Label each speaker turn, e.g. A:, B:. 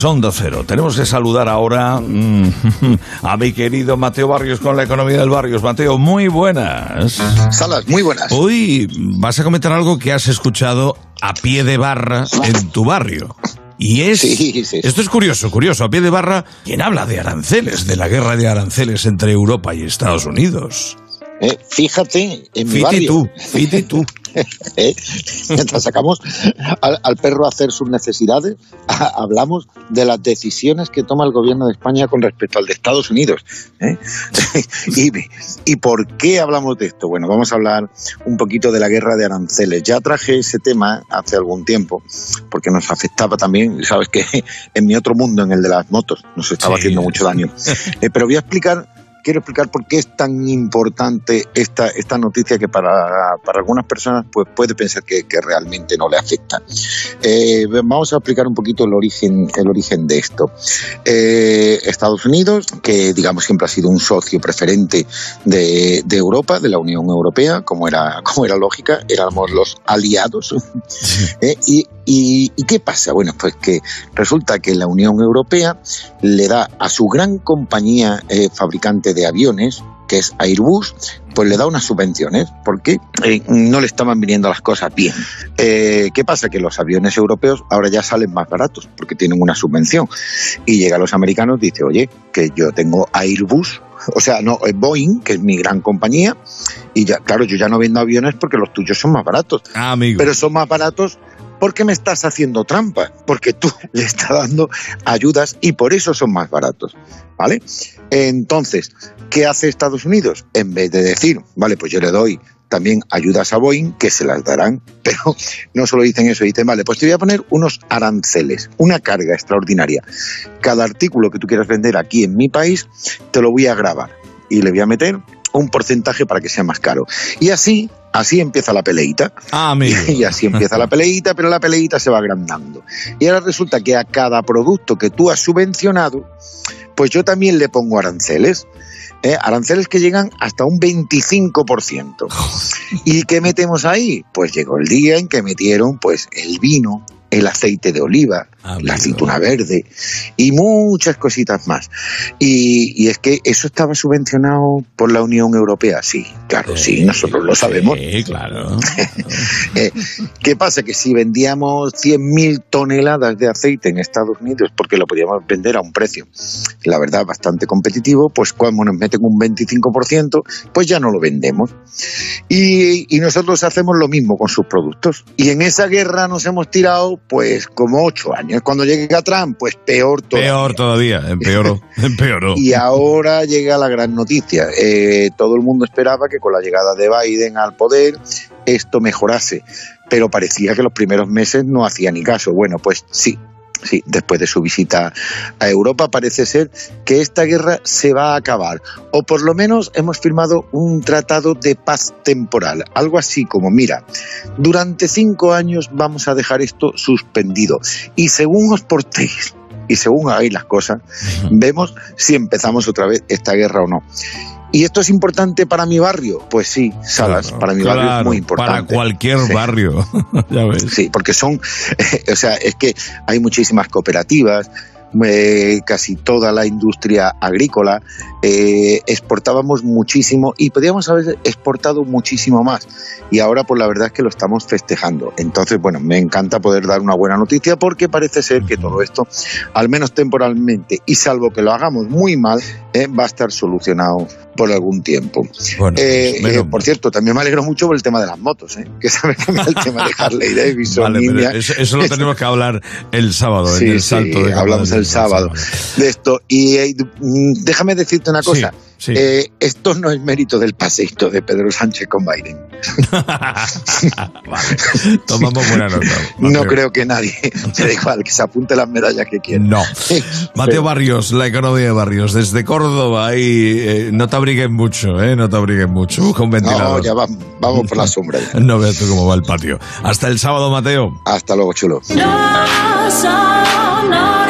A: Onda Cero. Tenemos que saludar ahora a mi querido Mateo Barrios con la economía del Barrios. Mateo, muy buenas.
B: Salas, muy buenas.
A: Hoy vas a comentar algo que has escuchado a pie de barra en tu barrio. Y es...
B: Sí.
A: Esto es curioso. A pie de barra, ¿quién habla de aranceles, de la guerra de aranceles entre Europa y Estados Unidos?
B: Fíjate en mi barrio.
A: Fíjate tú.
B: Mientras sacamos al perro a hacer sus necesidades, hablamos de las decisiones que toma el gobierno de España con respecto al de Estados Unidos. ¿Y por qué hablamos de esto? Bueno, vamos a hablar un poquito de la guerra de aranceles. Ya traje ese tema hace algún tiempo, porque nos afectaba también, sabes que en mi otro mundo, en el de las motos, nos estaba haciendo mucho daño. Pero quiero explicar por qué es tan importante esta noticia que para algunas personas pues puede pensar que realmente no le afecta. Vamos a explicar un poquito el origen de esto. Estados Unidos, que digamos siempre ha sido un socio preferente de Europa, de la Unión Europea, como era lógica, éramos los aliados. ¿Y qué pasa? Bueno, pues que resulta que la Unión Europea le da a su gran compañía fabricante de aviones, que es Airbus, pues le da unas subvenciones, porque no le estaban viniendo las cosas bien. ¿Qué pasa? Que los aviones europeos ahora ya salen más baratos, porque tienen una subvención. Y llega a los americanos y dice, oye, que yo tengo Airbus, Boeing, que es mi gran compañía, y ya, claro, yo ya no vendo aviones porque los tuyos son más baratos.
A: Amigo.
B: Pero son más baratos porque me estás haciendo trampa, porque tú le estás dando ayudas y por eso son más baratos, ¿vale? Entonces, ¿qué hace Estados Unidos? En vez de decir, vale, pues yo le doy también ayudas a Boeing, que se las darán, pero no solo dicen eso, dicen, vale, pues te voy a poner unos aranceles, una carga extraordinaria. Cada artículo que tú quieras vender aquí en mi país, te lo voy a grabar y le voy a meter un porcentaje para que sea más caro. Y así empieza la peleita. Y así empieza la peleita, pero la peleita se va agrandando. Y ahora resulta que a cada producto que tú has subvencionado, pues yo también le pongo aranceles. Aranceles que llegan hasta un 25%. ¿Y qué metemos ahí? Pues llegó el día en que metieron pues el vino, el aceite de oliva, la aceituna verde y muchas cositas más. Y es que eso estaba subvencionado por la Unión Europea. Sí, claro, sí, nosotros lo sabemos.
A: Sí, claro.
B: ¿Qué pasa? Que si vendíamos 100.000 toneladas de aceite en Estados Unidos, porque lo podíamos vender a un precio, la verdad, bastante competitivo, pues cuando nos meten un 25%, pues ya no lo vendemos. Y nosotros hacemos lo mismo con sus productos. Y en esa guerra nos hemos tirado pues como 8 años. Cuando llega Trump, pues peor todavía. Empeoró. Y ahora llega la gran noticia. Todo el mundo esperaba que con la llegada de Biden al poder esto mejorase, pero parecía que los primeros meses no hacía ni caso. Bueno, pues sí, después de su visita a Europa parece ser que esta guerra se va a acabar, o por lo menos hemos firmado un tratado de paz temporal, algo así como, mira, durante 5 años vamos a dejar esto suspendido y según os portéis y según hagáis las cosas, vemos si empezamos otra vez esta guerra o no. ¿Y esto es importante para mi barrio? Pues sí, Salas, claro, para mi barrio es muy importante.
A: Para cualquier barrio, ya ves.
B: Sí, porque es que hay muchísimas cooperativas, casi toda la industria agrícola, exportábamos muchísimo y podíamos haber exportado muchísimo más. Y ahora, pues la verdad es que lo estamos festejando. Entonces, bueno, me encanta poder dar una buena noticia porque parece ser que todo esto, al menos temporalmente, y salvo que lo hagamos muy mal, va a estar solucionado por algún tiempo. Bueno, por cierto, también me alegro mucho por el tema de las motos, que sabes que el tema de Harley Davidson.
A: Vale, pero eso lo tenemos que hablar el sábado, en el salto de
B: hablamos el sábado de esto. Y déjame decirte una cosa. Sí. Esto no es mérito del paseíto de Pedro Sánchez con Biden.
A: Vale, tomamos buena nota.
B: No creo que nadie, me da igual, que se apunte las medallas que quiera.
A: No. Mateo Barrios, la economía de Barrios, desde Córdoba, y no te abrigues mucho, no te abrigues mucho. Busca un ventilador.
B: No, ya vamos por la sombra. Ya.
A: No veas tú cómo va el patio. Hasta el sábado, Mateo.
B: Hasta luego, chulo.
C: No.